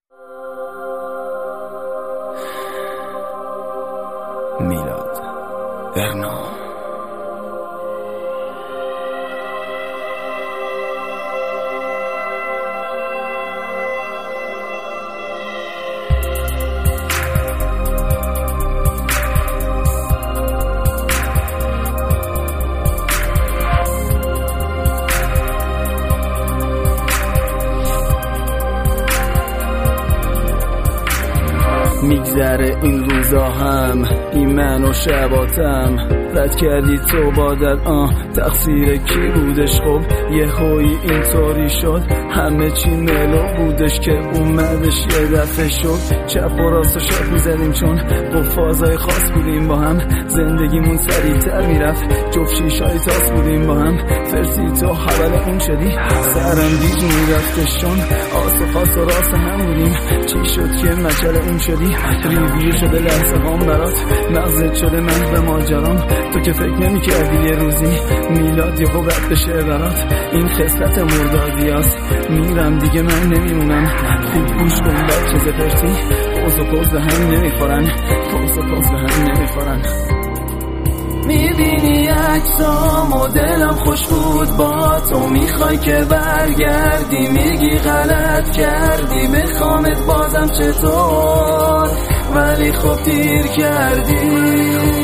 میلاد ارنا. میگذره این روزا هم این من و شباتم رد کردی تو بادت تقصیر کی بودش؟ خب یه هایی اینطوری شد همه چی ملو بودش که اومدش یه دفعه شد چپ و راست و شاک میزدیم چون با فازای خاص بودیم با هم زندگیمون سریعتر میرفت جفت شیشای تاس بودیم با هم فرسی تو حول اون شدی سرم دیج میرفتشون آس و خاص و راست هم بودیم چی شد که مچل اون شدی ریویر شده لحظه هم برات مغزت شده من به ماجرام تو که فکر نمی کردی یه روزی میلاد یه بد بشه برات این خصلت مردادیاست میرم دیگه من نمیمونم خوب گوش کن بچه زفرتی پوز و پوز هم نمیخورن پوز و پوز هم نمیخورن میبینی عکسام و دلم خوش بود با تو میخوای که برگردی میگی غلط کردی میخوامت بازم چطور ولی خب دیر کردی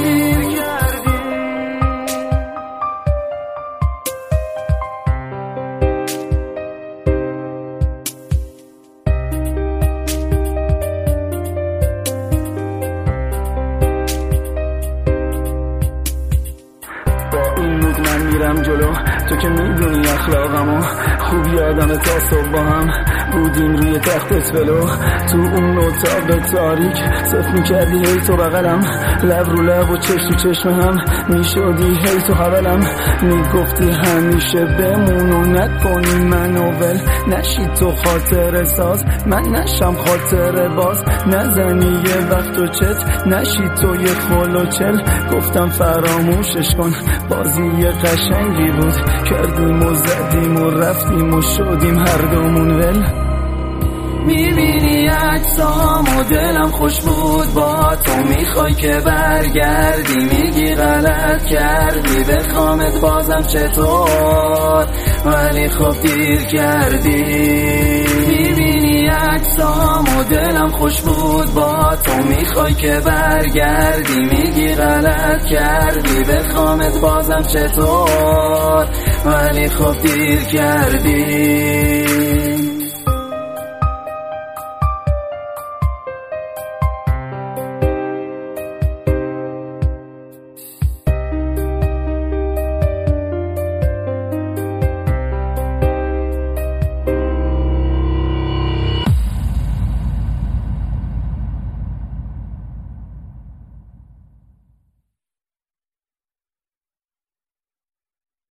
من میرم جلو تو که میدونی اخلاقمو خوب یادم تا صبح با هم بودیم روی تخت فلو تو اون اتاق تاریک صف میکردی هی تو بغلم لب رو لب و چشم تو چشم هم میشدی هی تو حولم میگفتی همیشه بمون و نکنی منو ول نشی تو خاطر ساز من نشم خاطر باز نزنی یه وقت و چت نشی تو یه خل و چل گفتم فراموشش کن بازی قشنگی بود کردیم و زدیم و رفتیم و شدیم هر دومون ول میبینی عکسام و دلم خوش بود با تو میخوای که برگردی میگی غلط کردی بخوامت بازم چطور ولی خب دیر کردی میبینی عکسام و دلم خوش بود با تو میخوای که برگردی میگی غلط کردی بخوامت بازم چطور ولی خب دیر کردی